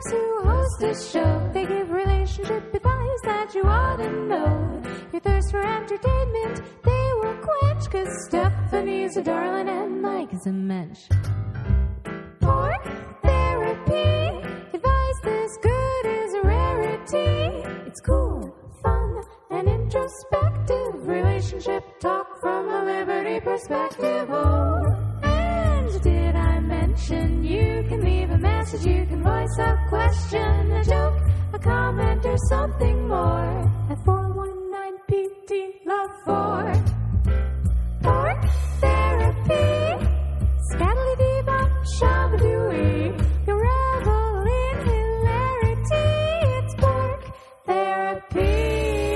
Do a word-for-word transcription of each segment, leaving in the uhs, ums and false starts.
folks who host this show. They give relationship advice that you ought to know. Your thirst for entertainment, they will quench, 'cause Stephanie's a darling and Mike is a mensch. Pork therapy, advice this good is a rarity. It's cool, fun, and introspective. Relationship talk from a liberty perspective. Oh, and did I mention you can leave a message, you can voice a question, a joke, a comment, or something more at four one nine P T Love four. Pork therapy, scatly diva, shabadooey. You revel in hilarity. It's pork therapy.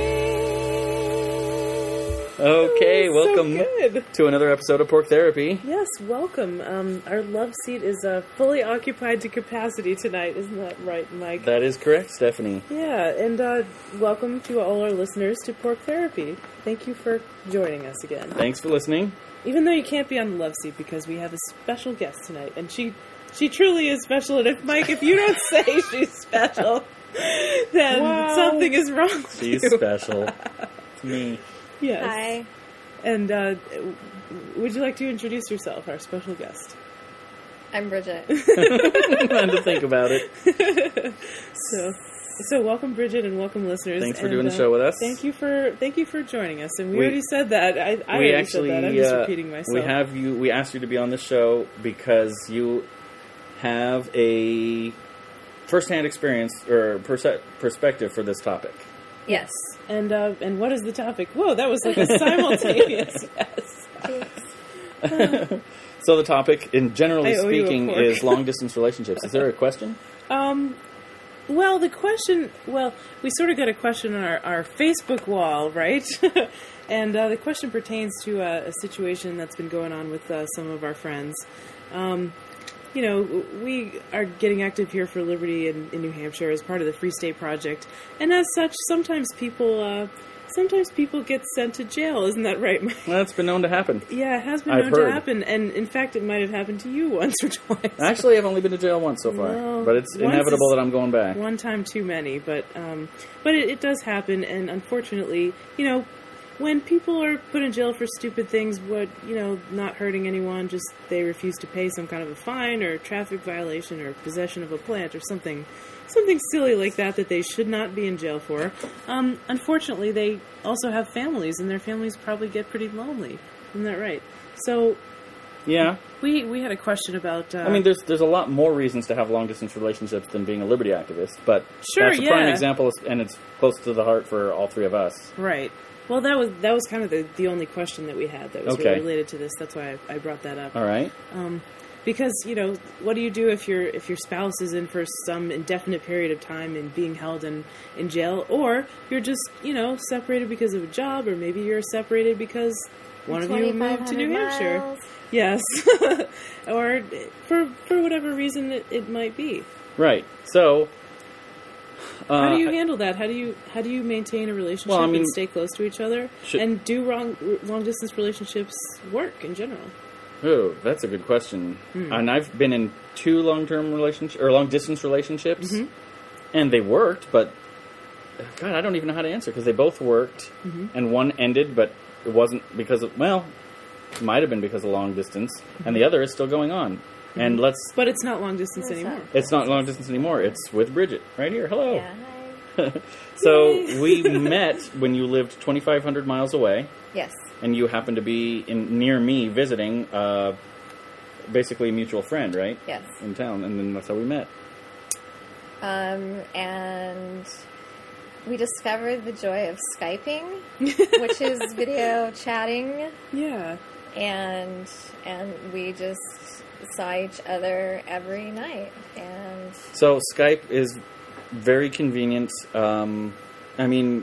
Okay, welcome So good. to another episode of Pork Therapy. Yes, welcome. Um, our love seat is uh, fully occupied to capacity tonight. Isn't that right, Mike? That is correct, Stephanie. Yeah, and uh, welcome to all our listeners to Pork Therapy. Thank you for joining us again. Thanks for listening. Even though you can't be on the love seat because we have a special guest tonight, and she she truly is special. And if Mike, if you don't say she's special, then Wow. something is wrong with She's you. special. It's me. Yes. Hi. And uh, would you like to introduce yourself, our special guest? I'm Bridget. I had to think about it. So, so welcome, Bridget, and welcome, listeners. Thanks for and, doing the uh, show with us. Thank you for thank you for joining us. And we, We- already said that. I, I we already actually, said that. I'm just uh, repeating myself. we have you. We asked you to be on this show because you have a first-hand experience or perse- perspective for this topic. Yes. And uh, and what is the topic? Whoa, that was like a simultaneous yes. So the topic, in generally I owe you a speaking, pork. is long-distance relationships. Is there a question? Um, well, the question, well, we sort of got a question on our, our Facebook wall, right? and uh, the question pertains to a, a situation that's been going on with uh, some of our friends. Um, you know, we are getting active here for Liberty in, in New Hampshire as part of the Free State Project. And as such, sometimes people, uh, sometimes people get sent to jail. Isn't that right, Mike? Well, it's been known to happen. Yeah, it has been I've known heard. to happen. And in fact, it might have happened to you once or twice. Actually, I've only been to jail once so far, Well, but it's once inevitable is- that I'm going back. One time too many, but um, but it, it does happen, and unfortunately, you know, when people are put in jail for stupid things, what you know, not hurting anyone, just they refuse to pay some kind of a fine or a traffic violation or possession of a plant or something, something silly like that that they should not be in jail for. Um, unfortunately, they also have families, and their families probably get pretty lonely. Isn't that right? So Yeah. we we had a question about. Uh, I mean, there's there's a lot more reasons to have long-distance relationships than being a liberty activist, but Sure, that's a prime yeah. example, and it's close to the heart for all three of us. Right. Well, that was that was kind of the, the only question that we had that was Okay. really related to this. That's why I, I brought that up. All right. Um, because you know, what do you do if your if your spouse is in for some indefinite period of time and being held in, in jail, or you're just you know separated because of a job, or maybe you're separated because one of you moved to New Hampshire. Miles. Yes, or for for whatever reason it, it might be. Right. So, uh, How do you handle that? How do you how do you maintain a relationship Well, I mean, and stay close to each other? should- and do long long distance relationships work in general? oh, that's a good question. Hmm. And I've been in two long-term relationships or long-distance relationships, Mhm. and they worked. But God, I don't even know how to answer because they both worked, Mhm. and one ended, but it wasn't because of well, it might have been because of long distance, and the other is still going on. And let's. But it's not long distance What's anymore. up? It's not long distance anymore. It's with Bridget right here. Hello. Yeah, hi. So Yay. we met when you lived twenty-five hundred miles away, Yes. and you happened to be in near me visiting, uh, basically a mutual friend, right? Yes. In town, and then that's how we met. Um, and we discovered the joy of Skyping, which is video chatting, Yeah. and and we just saw each other every night. And So Skype is very convenient. Um, I mean,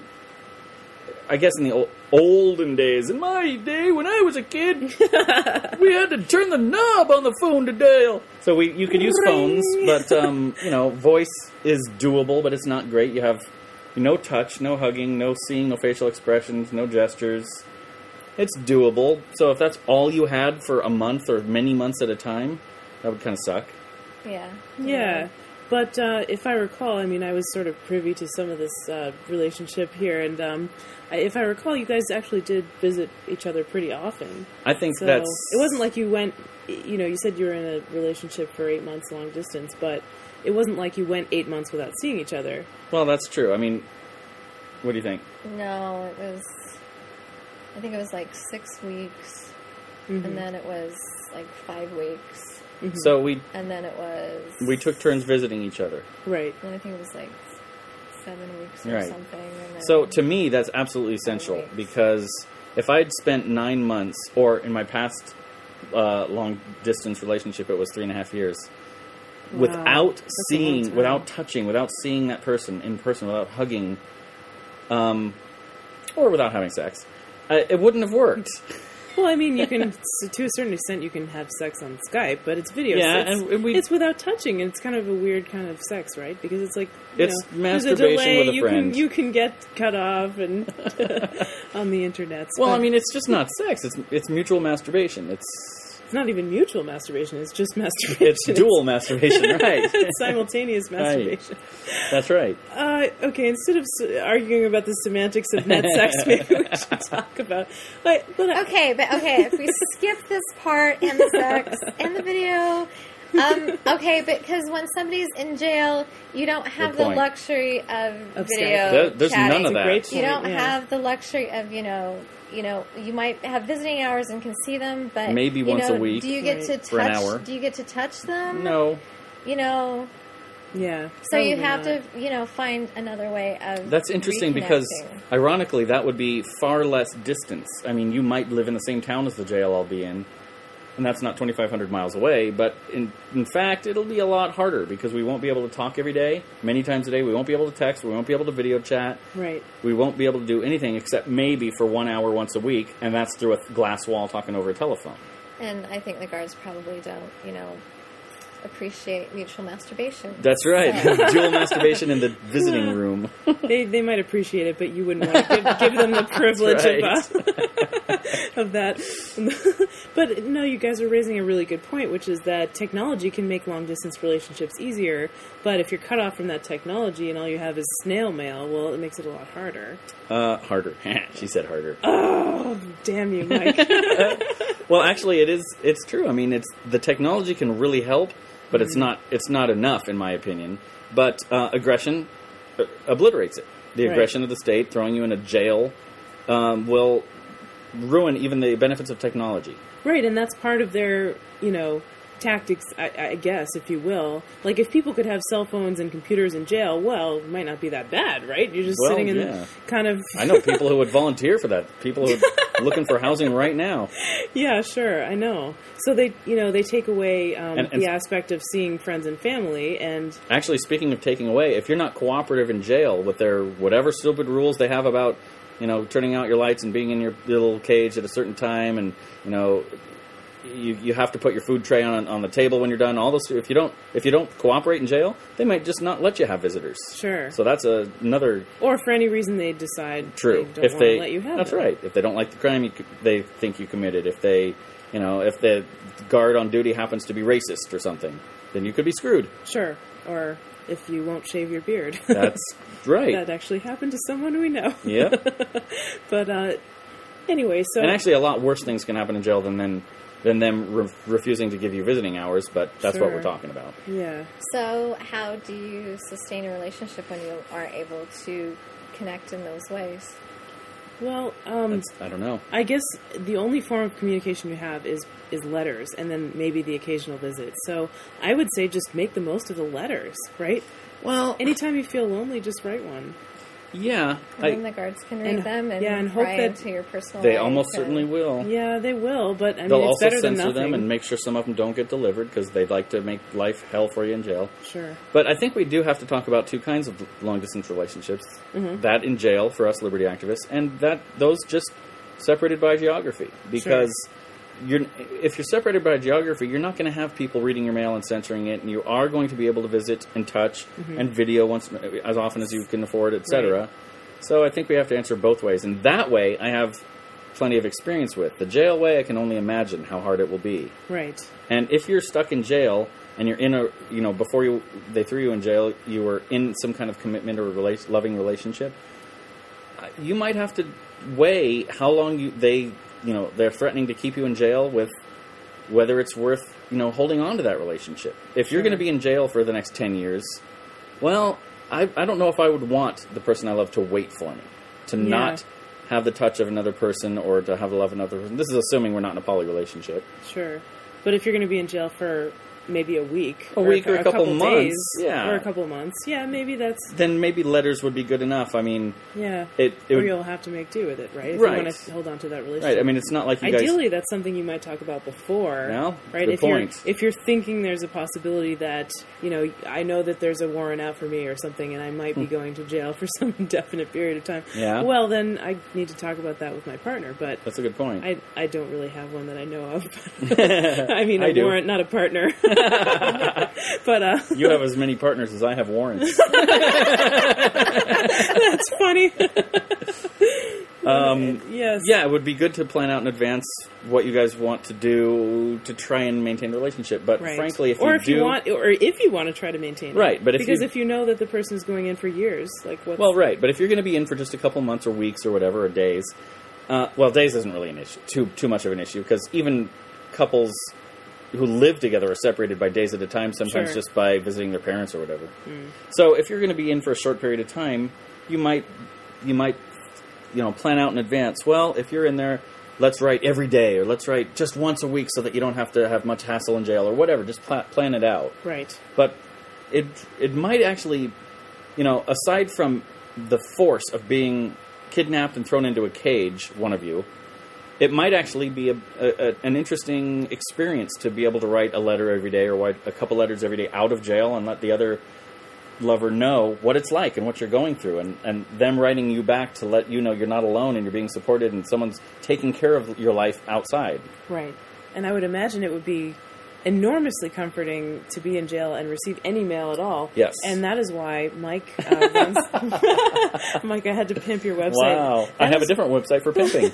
I guess in the ol- olden days, in my day when I was a kid, we had to turn the knob on the phone to dial. So we you could use phones, but um, you know, voice is doable, but it's not great. You have no touch, no hugging, no seeing, no facial expressions, no gestures. It's doable. So if that's all you had for a month or many months at a time, that would kind of suck. yeah. Yeah. But uh, if I recall, I mean, I was sort of privy to some of this uh, relationship here, and um, I- if I recall, you guys actually did visit each other pretty often. I think So that's... it wasn't like you went, you know, you said you were in a relationship for eight months long distance, but it wasn't like you went eight months without seeing each other. Well, that's true. I mean, what do you think? No, it was, I think it was like six weeks, Mm-hmm. and then it was like five weeks, So we and then it was... we took turns visiting each other. Right. And I think it was like seven weeks or Right. something. And then So to me, that's absolutely essential weeks. because if I'd spent nine months, or in my past uh, long distance relationship, it was three and a half years, Wow. without That's a long seeing, time. without touching, without seeing that person in person, without hugging, um, or without having sex, uh, it wouldn't have worked. Well, I mean, you can, so to a certain extent, you can have sex on Skype, but it's video. Yeah, so it's, and we- it's without touching, and it's kind of a weird kind of sex, right? Because it's like, you It's know, there's a masturbation delay, with a you friend. Can, you can get cut off and on the internet. Well, but I mean, it's just not sex. It's it's mutual masturbation. It's it's not even mutual masturbation. It's just masturbation. it's dual masturbation, right? It's simultaneous masturbation. That's right. Uh, okay, instead of s- arguing about the semantics of net sex, maybe we should talk about. But, but I- Okay, but okay, if we skip this part and the sex and the video, um, okay, because when somebody's in jail, you don't have Good the point. luxury of, Of video Skype. There- there's chatting. none of It's a that. great You don't point, yeah. have the luxury of, you know, you know, you might have visiting hours and can see them, but Maybe you once know, a week. Do you get Right. to touch? For an hour. Do you get to touch them? No, You know, yeah. so you probably have not. to, you know, find another way of. that's interesting because, reconnecting. ironically, that would be far less distance. I mean, you might live in the same town as the jail I'll be in, and that's not twenty-five hundred miles away, but in, in fact, it'll be a lot harder because we won't be able to talk every day, many times a day. We won't be able to text. We won't be able to video chat. Right. We won't be able to do anything except maybe for one hour once a week, and that's through a glass wall talking over a telephone. And I think the guards probably don't, you know, appreciate mutual masturbation. That's right. So- Dual masturbation in the visiting room. They they might appreciate it, but you wouldn't want to give, give them the privilege right. of, uh, of that. But no, you guys are raising a really good point, which is that technology can make long distance relationships easier. But if you're cut off from that technology and all you have is snail mail, well, it makes it a lot harder. Uh, harder. She said harder. Oh, damn you, Mike! Well, actually, it is. It's true. I mean, it's the technology can really help, but it's not. It's not enough, in my opinion. But uh, aggression uh, obliterates it. The Right. aggression of the state, throwing you in a jail, um, will ruin even the benefits of technology. Right, and that's part of their, you know, tactics, I, I guess, if you will. Like, if people could have cell phones and computers in jail, well, it might not be that bad, right? You're just Well, sitting in yeah. kind of... I know people who would volunteer for that. People who are looking for housing right now. Yeah, sure, I know. So they, you know, they take away um, And- and- the aspect of seeing friends and family, and Actually, speaking of taking away, if you're not cooperative in jail with their whatever stupid rules they have about, you know, turning out your lights and being in your little cage at a certain time, and you know, you you have to put your food tray on on the table when you're done. All those, if you don't if you don't cooperate in jail, they might just not let you have visitors. sure. So that's a, another Or for any reason they decide true. they don't if want they to let you have that's it. right. If they don't like the crime you, c- they think you committed. If they, you know, if the guard on duty happens to be racist or something, then you could be screwed. Sure. Or if you won't shave your beard. That's right. That actually happened to someone we know. Yeah. But uh, anyway, so... And actually, a lot worse things can happen in jail than then than them re- refusing to give you visiting hours. But that's what Sure. we're talking about. Yeah. So, how do you sustain a relationship when you aren't able to connect in those ways? Well, um, That's, I don't know. I guess the only form of communication you have is is letters, and then maybe the occasional visit. So I would say just make the most of the letters, right? Well, Anytime you feel lonely, just write one. yeah, And I, then the guards can read and- them and, yeah, and hope pry that into your personal they life almost and- certainly will. Yeah, they will, but I mean, They'll it's also better than censor nothing. them and make sure some of them don't get delivered because they'd like to make life hell for you in jail. Sure. But I think we do have to talk about two kinds of long distance relationships: Mm-hmm. that in jail for us liberty activists, and that those just separated by geography. Because you're if you're separated by geography, you're not going to have people reading your mail and censoring it, and you are going to be able to visit and touch and video once as often as you can afford, et cetera. Right. So I think we have to answer both ways, and that way I have plenty of experience with. The jail way, I can only imagine how hard it will be. Right. And if you're stuck in jail, and you're in a, you know, before you they threw you in jail, you were in some kind of commitment or rela- loving relationship, you might have to weigh how long you they, you know, they're threatening to keep you in jail with whether it's worth, you know, holding on to that relationship. If you're Sure. going to be in jail for the next ten years, well, I, I don't know if I would want the person I love to wait for me, to Yeah. not have the touch of another person or to have the love of another person. This is assuming we're not in a poly relationship. Sure. But if you're going to be in jail for maybe a week, A week or a couple couple months, days, yeah. or a couple months, yeah, maybe that's Then maybe letters would be good enough. I mean, yeah. it, it or would, you'll have to make do with it, right? If Right. you want to hold on to that relationship. right. I mean, it's not like you guys. Ideally, that's something you might talk about before, Well, right? good if point. you're if you're thinking there's a possibility that, you know, I know that there's a warrant out for me or something, and I might be going to jail for some indefinite period of time. Hmm. Yeah. Well, then I need to talk about that with my partner, but That's a good point. I I don't really have one that I know of. I mean, a I do. warrant, not a partner. But uh, You have as many partners as I have warrants. that's funny. Um, Yes. yeah, it would be good to plan out in advance what you guys want to do to try and maintain a relationship. But Right. frankly, if or you if do, you want, or if you want to try to maintain it, Right, but if because you- if you know that the person is going in for years, like what? well, right. But if you're going to be in for just a couple months or weeks or whatever, or days, uh, well, days isn't really an issue. Too too much of an issue because even couples who live together are separated by days at a time. Sometimes Sure. just by visiting their parents or whatever. So if you're going to be in for a short period of time, you might you might you know plan out in advance. Well, if you're in there, let's write every day, or let's write just once a week, so that you don't have to have much hassle in jail or whatever. Just pla- plan it out. Right. But it it might actually, you know, aside from the force of being kidnapped and thrown into a cage, one of you, it might actually be a, a, a, an interesting experience to be able to write a letter every day or write a couple letters every day out of jail and let the other lover know what it's like and what you're going through, and, and them writing you back to let you know you're not alone and you're being supported and someone's taking care of your life outside. Right. And I would imagine it would be enormously comforting to be in jail and receive any mail at all. Yes. And that is why Mike uh, runs... Mike, I had to pimp your website. Wow. I That have a is- different website for pimping.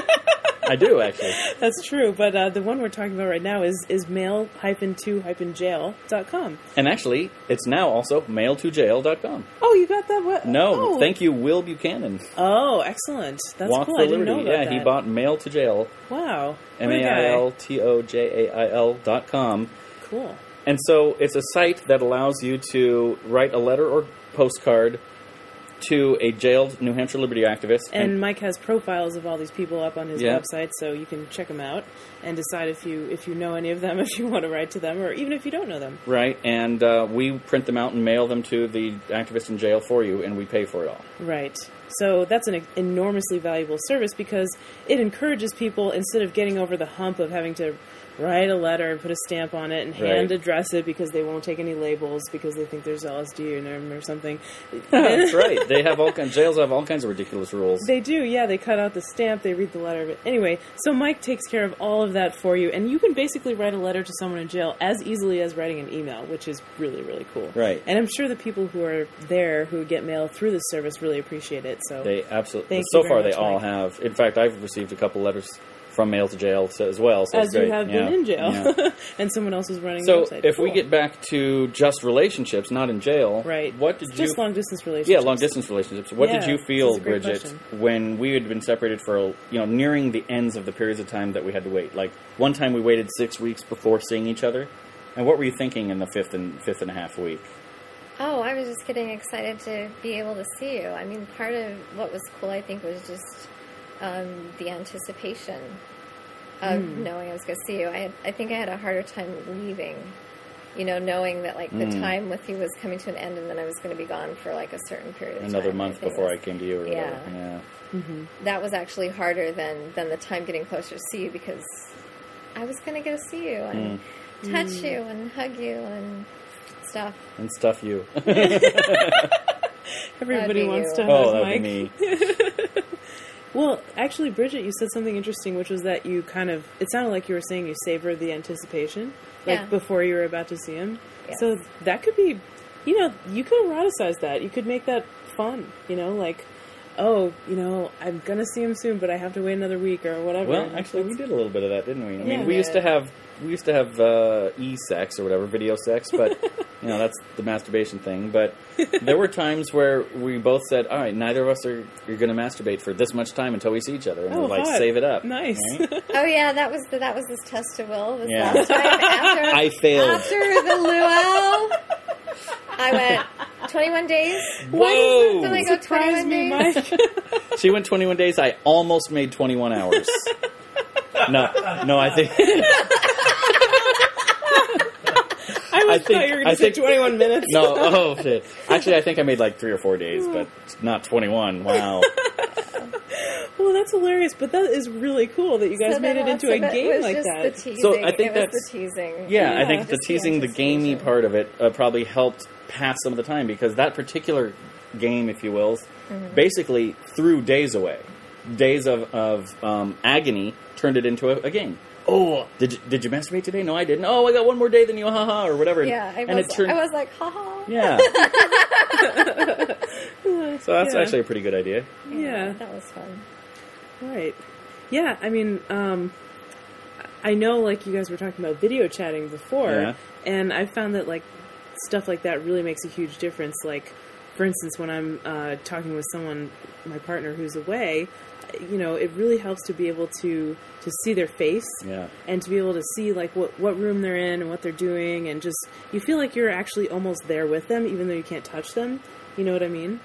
I do, actually. That's true, but uh, the one we're talking about right now is, is mail two jail dot com. And actually, it's now also mail to jail dot com. Oh, you got that? What? No, oh. thank you, Will Buchanan. Oh, excellent. That's Walk cool. for I didn't Liberty. know about Yeah, that. he bought Mail to Jail. Wow. M What A a I L guy. T O J A I L dot com. Cool. And so it's a site that allows you to write a letter or postcard to a jailed New Hampshire Liberty activist. And Mike has profiles of all these people up on his Yeah. website, so you can check them out and decide if you if you know any of them, if you want to write to them, or even if you don't know them. Right, and uh, we print them out and mail them to the activist in jail for you, and we pay for it all. Right. So that's an enormously valuable service because it encourages people, instead of getting over the hump of having to write a letter and put a stamp on it and hand Right. address it because they won't take any labels because they think there's L S D in them or something. That's right. They have all kinds. Jails have all kinds of ridiculous rules. They do, yeah. They cut out the stamp, they read the letter. But anyway, so Mike takes care of all of that for you, and you can basically write a letter to someone in jail as easily as writing an email, which is really, really cool. Right. And I'm sure the people who are there who get mail through this service really appreciate it. So They absolutely. Thank So you very far, they much, all Mike. have. In fact, I've received a couple letters from Mail to Jail so- as well. So as it's great. you have Yeah. been in jail, Yeah. and someone else is running So the website. if we Cool. get back to just relationships, not in jail, right, What did It's you? just long distance relationships? yeah, long distance relationships. What Yeah, did you this feel, is a great Bridget, question. when we had been separated for you know nearing the ends of the periods of time that we had to wait? Like one time we waited six weeks before seeing each other, and what were you thinking in the fifth and fifth and a half week? Oh, I was just getting excited to be able to see you. I mean, part of what was cool, I think, was just um, the anticipation of Mm. knowing I was going to see you. I had, I think I had a harder time leaving, you know, knowing that like the Mm. time with you was coming to an end, and then I was going to be gone for like a certain period of time. Another month think before I was- came to you, or Yeah. whatever. Yeah. Mm-hmm. That was actually harder than than the time getting closer to see you, because I was going to go see you and Mm. touch you and hug you and stuff. And stuff you. Everybody That'd be wants you. to Oh, hug that would Mike. be me. Well, actually, Bridget, you said something interesting, which was that you kind of, it sounded like you were saying you savored the anticipation, like Yeah. before you were about to see him. Yes. So that could be, you know, you could eroticize that. You could make that fun, you know, like, oh, you know, I'm going to see him soon, but I have to wait another week or whatever. Well, actually, we did a little bit of that, didn't we? I Yeah. mean, we used to have we used to have uh, e-sex or whatever, video sex, but you know that's the masturbation thing. But there were times where we both said, "All right, neither of us are, are going to masturbate for this much time until we see each other," and Oh, we'll like hot. save it up. Nice. right? Oh yeah, that was the, that was this test of will. This Yeah. last time after I failed. after the luau. I went twenty-one days. Whoa! Did I go Surprise twenty-one me, days? Mike. She went twenty-one days. I almost made twenty-one hours. No, no, I think. I was I think- thought you were I going to say think- twenty-one minutes. No, oh shit. Actually, I think I made like three or four days, but not twenty-one. Wow. Well, that's hilarious, but that is really cool that you guys So made then it into lots a of it game was like just that. The teasing. So I think it was that's- the teasing. Yeah, Yeah, I think the just the teasing, the gamey anticipation. part of it uh, probably helped pass some of the time because that particular game, if you will, Mm-hmm. basically threw days away. Days of, of um, agony turned it into a, a game. Oh, did you, did you masturbate today? No, I didn't. Oh, I got one more day than you, haha, or whatever. Yeah, I and was, it turned, I was like, haha. yeah. So that's Yeah. actually a pretty good idea. Yeah. That was fun. Right. Yeah, I mean, um, I know, like, you guys were talking about video chatting before, Yeah. and I found that, like, stuff like that really makes a huge difference. Like, for instance, when I'm uh, talking with someone, my partner who's away, you know, it really helps to be able to, to see their face Yeah. and to be able to see, like, what, what room they're in and what they're doing, and just, you feel like you're actually almost there with them, even though you can't touch them. You know what I mean?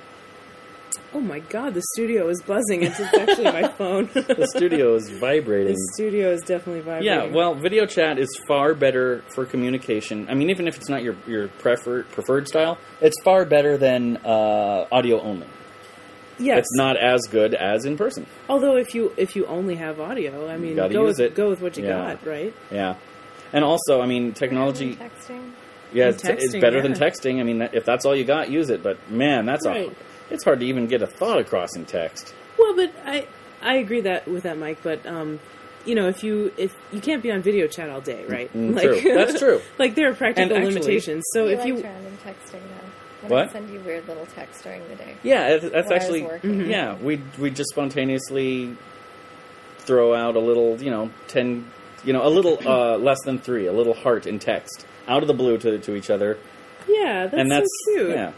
Oh my god, the studio is buzzing. It's actually my phone. The studio is vibrating. The studio is definitely vibrating. Yeah, well, video chat is far better for communication. I mean, even if it's not your, your preferred preferred style, it's far better than uh, audio only. yes. It's not as good as in person. Although if you if you only have audio, I mean, gotta go use with it. go with what you Yeah. got, right? Yeah. And also, I mean, technology, Texting. yeah, And it's, it's texting, better yeah. than texting. I mean, that- if that's all you got, use it. But man, that's Right. a, it's hard to even get a thought across in text. Well, but I I agree that with that, Mike. But um, you know, if you if you can't be on video chat all day, right? Mm, true. That's true. Like there are practical And actually- limitations. So you if like you random texting though. When What? I send you weird little texts during the day. Yeah, it, that's While I was actually, working. yeah, we we just spontaneously throw out a little, you know, ten, you know, a little uh, less than three, a little heart in text out of the blue to to each other, yeah, that's, and that's so cute. yeah.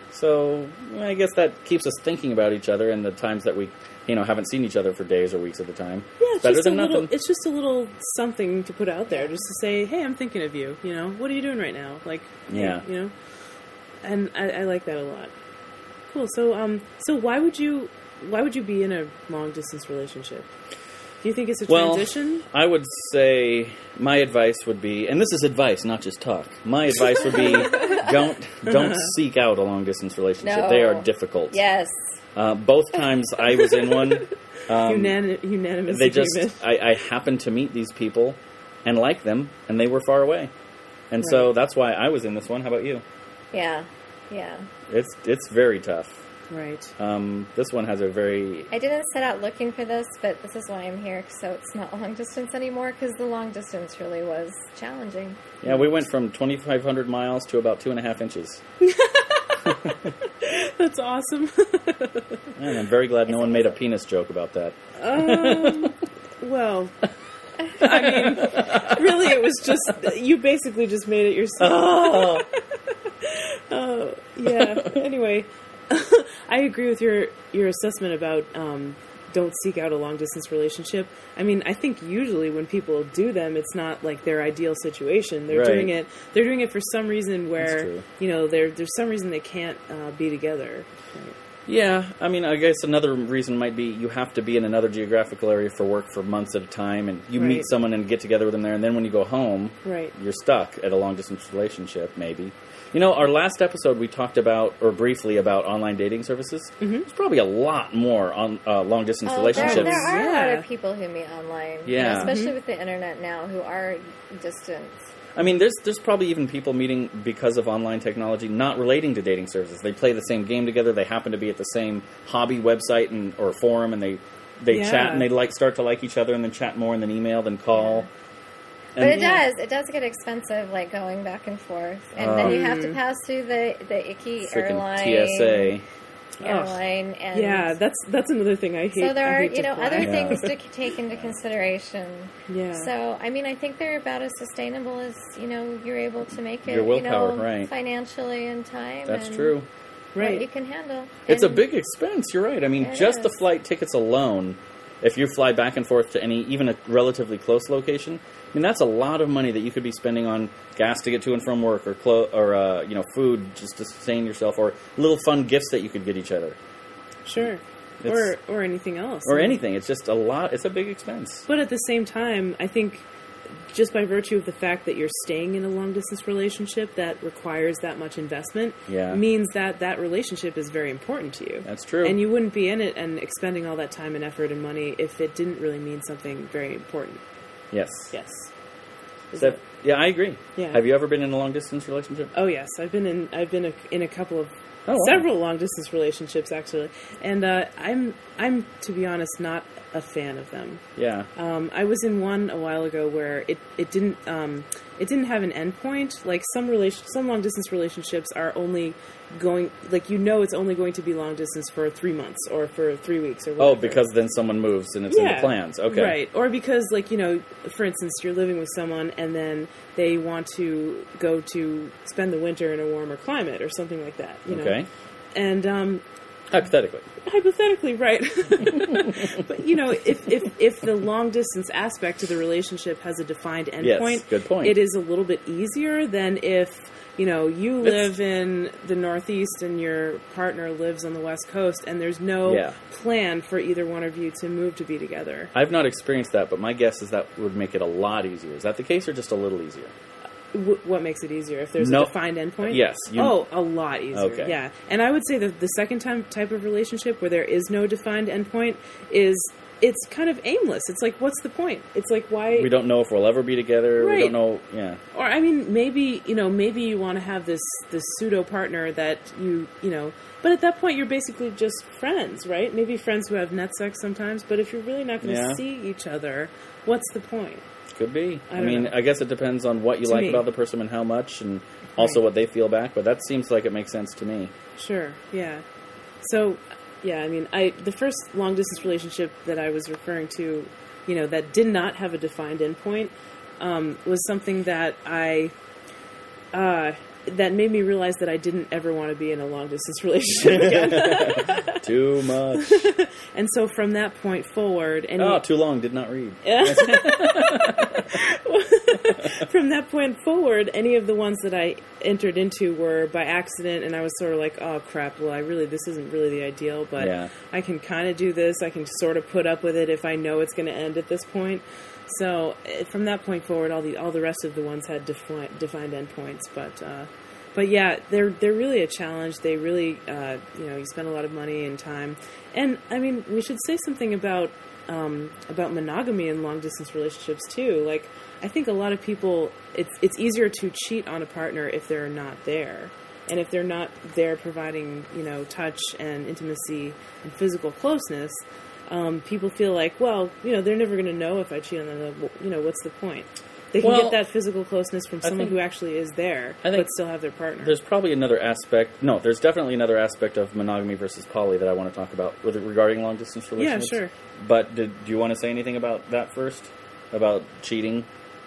So I guess that keeps us thinking about each other and the times that we, you know, haven't seen each other for days or weeks at a time. Yeah, it's better just than a little, nothing. It's just a little something to put out there, just to say, "Hey, I'm thinking of you." You know, what are you doing right now? Like, Yeah. you know, and I, I like that a lot. Cool. So, um, so why would you, why would you be in a long distance relationship? Do you think it's a Well, transition? I would say my advice would be, and this is advice, not just talk. My advice would be, don't don't seek out a long distance relationship. No. They are difficult. Yes. Uh, both times I was in one, um, Unani- unanimous they just agreement. I, I happened to meet these people and like them, and they were far away, and so Right. that's why I was in this one. How about you? Yeah. Yeah. It's it's very tough. Right. Um, this one has a very I didn't set out looking for this, but this is why I'm here. So it's not long distance anymore because the long distance really was challenging. yeah. We went from twenty-five hundred miles to about two and a half inches, That's awesome. and I'm very glad no one made a penis joke about that. um, well, I mean, really, it was just you basically just made it yourself. Oh, yeah. Anyway, I agree with your your assessment about um, don't seek out a long distance relationship. I mean, I think usually when people do them, it's not like their ideal situation. They're Right. doing it. They're doing it for some reason where true. you know there there's some reason they can't uh, be together. Right. Yeah, I mean, I guess another reason might be you have to be in another geographical area for work for months at a time, and you Right. meet someone and get together with them there, and then when you go home, Right. you're stuck at a long-distance relationship, maybe. You know, our last episode we talked about, or briefly about online dating services. Mm-hmm. There's probably a lot more on uh, long-distance Oh, there, relationships. there are a lot Yeah. of people who meet online. Yeah. You know, especially Mm-hmm. with the internet now, who are distant. I mean, there's there's probably even people meeting because of online technology, not relating to dating services. They play the same game together. They happen to be at the same hobby website and or forum, and they they Yeah. chat and they like start to like each other, and then chat more, and then email, then call. But And- it does. It does get expensive, like going back and forth, and then you have to pass through the the icky Freaking airline. T S A. airline. And Yeah, that's that's another thing I hate. so there I are, hate you to know, fly. other Yeah. things to take into consideration. Yeah. So, I mean, I think they're about as sustainable as, you know, you're able to make it, Your willpower, you know, right. financially and time. That's and true. Right. What you can handle. It's a And- big expense. You're right. I mean, It just the is. flight tickets alone, if you fly back and forth to any, even a relatively close location, I mean, that's a lot of money that you could be spending on gas to get to and from work, or clo- or uh, you know, food just to sustain yourself, or little fun gifts that you could get each other, Sure. It's- Or or anything else. or anything. It's just a lot. It's a big expense. But at the same time, I think just by virtue of the fact that you're staying in a long distance relationship that requires that much investment Yeah. means that that relationship is very important to you. That's true. And you wouldn't be in it and expending all that time and effort and money if it didn't really mean something very important. Yes. Yes. Is So- that- yeah, I agree. Yeah. Have you ever been in a long distance relationship? Oh yes, I've been in I've been a, in a couple of Oh, wow. several long distance relationships actually, and uh, I'm I'm to be honest not a fan of them. Yeah. Um, I was in one a while ago where it it didn't um, it didn't have an endpoint. Like some relation some long distance relationships are only going like you know it's only going to be long distance for three months or for three weeks or whatever. Oh, because then someone moves and it's in the plans. Okay. Right. Or because, like, you know, for instance, you're living with someone and then they want to go to spend the winter in a warmer climate or something like that, you know? Okay. And, um, Hypothetically. hypothetically, right. But, you know, if, if, if the long distance aspect to the relationship has a defined Yes, endpoint, good point. it is a little bit easier than if, you know, you It's- live in the Northeast and your partner lives on the West Coast and there's no Yeah. plan for either one of you to move to be together. I've not experienced that, but my guess is that would make it a lot easier. Is that the case, or just a little easier? W- what makes it easier? If there's No. a defined endpoint? Yes, you- oh, a lot easier. Okay. Yeah. And I would say that the second time type of relationship where there is no defined endpoint is, it's kind of aimless. It's like, what's the point? It's like, why... We don't know if we'll ever be together. We Right. don't know. Yeah. Or, I mean, maybe, you know, maybe you want to have this, this pseudo-partner that you, you know... But at that point, you're basically just friends, right? Maybe friends who have net sex sometimes, but if you're really not going to Yeah. see each other, what's the point? Could be. I I, don't mean, know. I guess it depends on what you To like me. about the person and how much, and also Right. what they feel back. But that seems like it makes sense to me. Sure, yeah. So, yeah, I mean, I the first long distance relationship that I was referring to, you know, that did not have a defined endpoint, um, was something that I, uh, that made me realize that I didn't ever want to be in a long distance relationship again. Too much. And so from that point forward, any Oh, too long. Did not read. from that point forward, any of the ones that I entered into were by accident, and I was sort of like, oh crap, well, I really, this isn't really the ideal, but Yeah. I can kind of do this. I can sort of put up with it if I know it's going to end at this point. So eh, from that point forward, all the all the rest of the ones had defi- defined endpoints, but uh, but yeah, they're they're really a challenge. They really, uh, you know, you spend a lot of money and time, and I mean, we should say something about um, about monogamy in long distance relationships too. Like, I think a lot of people, it's it's easier to cheat on a partner if they're not there, and if they're not there providing, you know, touch and intimacy and physical closeness. Um, people feel like, well, you know, they're never going to know if I cheat on them. You know, what's the point? They can Well, get that physical closeness from I someone think- who actually is there, I think but still have their partner. There's probably another aspect. No, there's definitely another aspect of monogamy versus poly that I want to talk about with regarding long distance Yeah, relationships. sure. But did, do you want to say anything about that first? About cheating?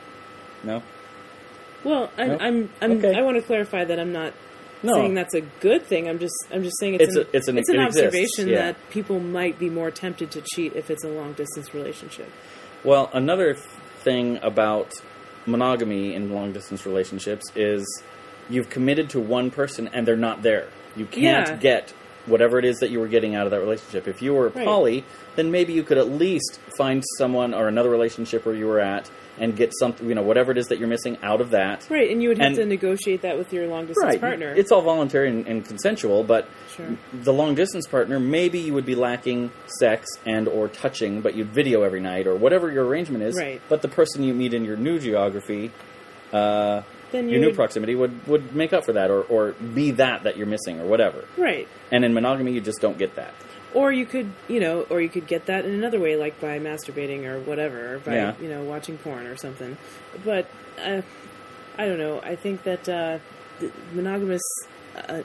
No. Well, I'm, No? I'm, I'm Okay. I want to clarify that I'm not No. saying that's a good thing. I'm just, I'm just saying it's, It's an, a- it's an- it's an it exists, observation yeah. that people might be more tempted to cheat if it's a long distance relationship. Well, another thing about monogamy in long distance relationships is you've committed to one person and they're not there. You can't Yeah. get whatever it is that you were getting out of that relationship. If you were Right. poly, then maybe you could at least find someone or another relationship where you were at and get something, you know, whatever it is that you're missing out of that. Right, and you would have And- to negotiate that with your long distance Right. partner. It's all voluntary and, and consensual, but Sure. the long distance partner, maybe you would be lacking sex and or touching, but you'd video every night or whatever your arrangement is. Right. But the person you meet in your new geography, uh, Then you your new would- proximity would, would make up for that or, or be that that you're missing or whatever. Right. And in monogamy, you just don't get that. Or you could, you know, or you could get that in another way, like by masturbating or whatever, or by, Yeah. you know, watching porn or something. But, uh, I don't know. I think that uh, the monogamous, uh,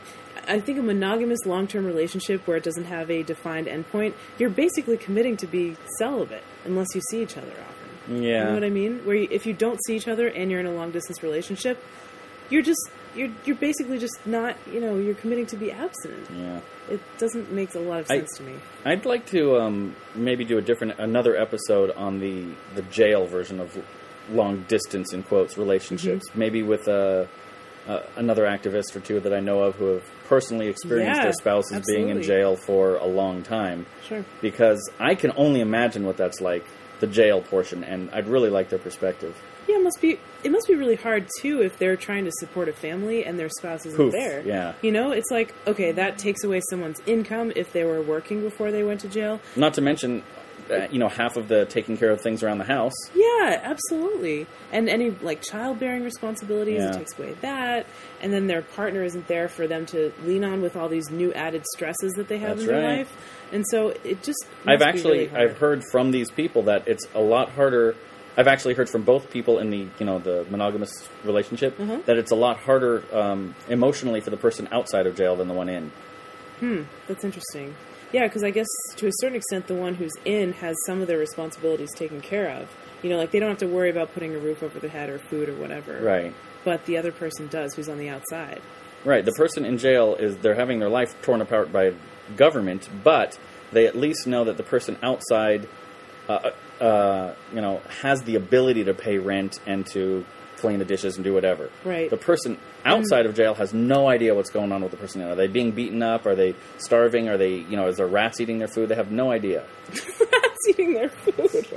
I think a monogamous long-term relationship where it doesn't have a defined endpoint, you're basically committing to be celibate unless you see each other often. Yeah. You know what I mean? Where you, if you don't see each other and you're in a long-distance relationship, you're just, you're you're basically just not, you know, you're committing to be abstinent. Yeah. It doesn't make a lot of sense I, to me. I'd like to um, maybe do a different, another episode on the, the jail version of long distance, in quotes, relationships. Mm-hmm. Maybe with uh, uh, another activist or two that I know of who have personally experienced Yeah, their spouses being in absolutely. jail for a long time. Sure. Because I can only imagine what that's like, the jail portion, and I'd really like their perspective. Yeah, it must be. It must be really hard too if they're trying to support a family and their spouse isn't Poof, there. yeah. You know, it's like, okay, that takes away someone's income if they were working before they went to jail. Not to mention, uh, you know, half of the taking care of things around the house. Yeah, absolutely. And any like childbearing responsibilities, Yeah. it takes away that. And then their partner isn't there for them to lean on with all these new added stresses that they have That's in their right. life. And so it just I've must be actually really hard. I've heard from these people that it's a lot harder. I've actually heard from both people in the you know the monogamous relationship Uh-huh. that it's a lot harder um, emotionally for the person outside of jail than the one in. Hmm, that's interesting. Yeah, because I guess to a certain extent, the one who's in has some of their responsibilities taken care of. You know, like they don't have to worry about putting a roof over their head or food or whatever. Right. But the other person does, who's on the outside. Right. The person in jail is they're having their life torn apart by government, but they at least know that the person outside, uh, uh, you know, has the ability to pay rent and to clean the dishes and do whatever. Right. The person outside of jail has no idea what's going on with the person in. Are they being beaten up? Are they starving? Are they, you know, is there rats eating their food? They have no idea. Rats eating their food.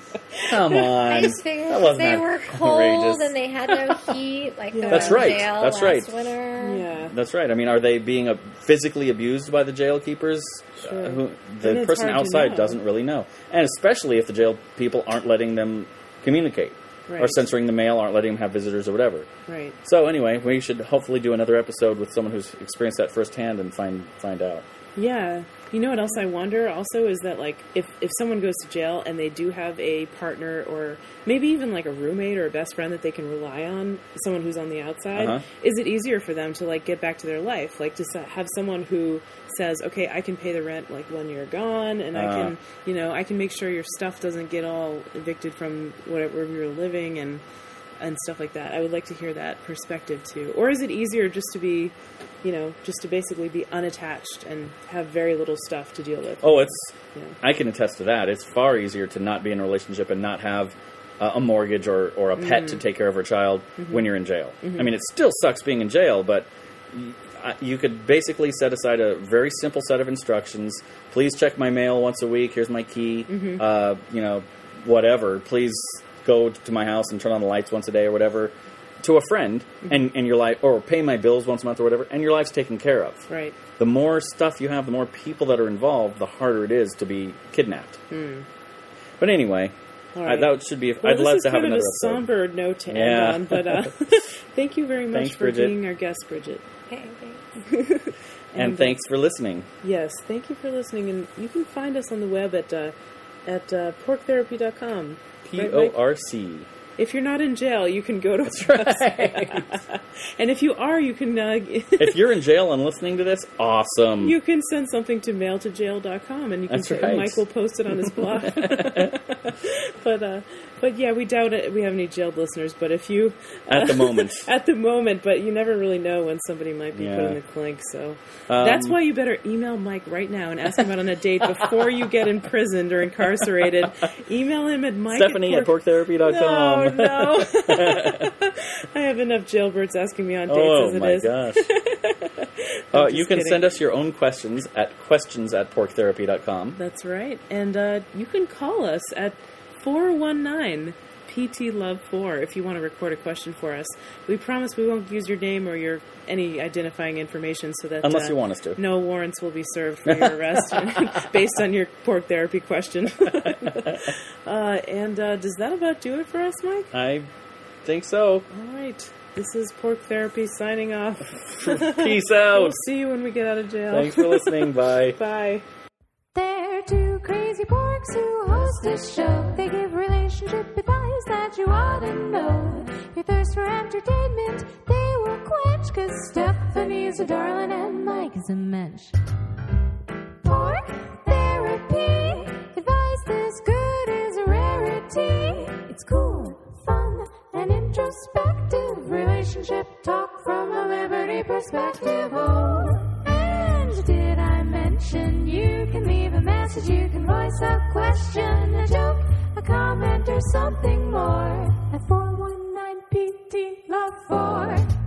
Come on. I just figured That wasn't they that were cold outrageous. and they had no heat, like Yeah. the That's one right. jail That's last right. winter. Yeah. That's right. I mean, are they being uh, physically abused by the jail keepers? Sure. Uh, who, Then the it's person hard to outside know. doesn't really know. And especially if the jail people aren't letting them communicate. Or Right. censoring the mail, aren't letting them have visitors or whatever. Right. So anyway, we should hopefully do another episode with someone who's experienced that firsthand and find find out. Yeah. You know what else I wonder also is that, like, if, if someone goes to jail and they do have a partner or maybe even, like, a roommate or a best friend that they can rely on, someone who's on the outside, Uh-huh. is it easier for them to, like, get back to their life? Like, to s- have someone who says, okay, I can pay the rent, like, when you're gone, and I Uh. can, you know, I can make sure your stuff doesn't get all evicted from whatever you're living and and stuff like that. I would like to hear that perspective, too. Or is it easier just to be, you know, just to basically be unattached and have very little stuff to deal with? Oh, it's. Yeah. I can attest to that. It's far easier to not be in a relationship and not have uh, a mortgage or, or a pet Mm. to take care of a child Mm-hmm. when you're in jail. I mean, it still sucks being in jail, but y- I- you could basically set aside a very simple set of instructions. Please check my mail once a week. Here's my key. Mm-hmm. Uh, you know, whatever. Please go to my house and turn on the lights once a day or whatever. To a friend, Mm-hmm. and, and your life, or pay my bills once a month or whatever, and your life's taken care of. Right. The more stuff you have, the more people that are involved, the harder it is to be kidnapped. But anyway, All I, right. that should be. Well, I'd this love is to have kind of another a episode. somber note to end Yeah. on, but uh, thank you very much Thanks, for Bridget. being our guest, Bridget. Okay, thanks. And uh, thanks for listening. Yes, thank you for listening, and you can find us on the web at uh, at uh, pork therapy dot com. P O R C. If you're not in jail, you can go to That's right. and if you are, you can uh, If you're in jail and listening to this, awesome. you can send something to mail to jail dot com, and you can That's say, right. Mike will post it on his blog. but uh, but yeah, we doubt it. We have any jailed listeners, but if you At the moment. at the moment, but you never really know when somebody might be Yeah. put in the clink. So Um, that's why you better email Mike right now and ask him out on a date before you get imprisoned or incarcerated. Email him at Mike Stephanie at pork therapy dot com. No, no. I have enough jailbirds asking me on dates Oh as it my is. gosh. uh, just you can kidding. send us your own questions at questions at pork therapy dot com. That's right. And uh, you can call us at four one nine P T Love four if you want to record a question for us. We promise we won't use your name or your any identifying information so that Unless uh, you want us to. no warrants will be served for your arrest based on your pork therapy question. uh, and uh, does that about do it for us, Mike? I think so. All right. This is Pork Therapy signing off. Peace out. We'll see you when we get out of jail. Thanks for listening. Bye. Bye. They're two crazy porks who host a show. They give relationship advice that that you ought to know. Your thirst for entertainment, they will quench, 'cause Stephanie's a darling and Mike is a mensch. For therapy, advice this good is a rarity. It's cool, fun, and introspective. Relationship talk from a Liberty perspective. Oh, and did I mention you can leave a message, you can voice a question, a joke, a comment, or something more at four one nine P T Love four.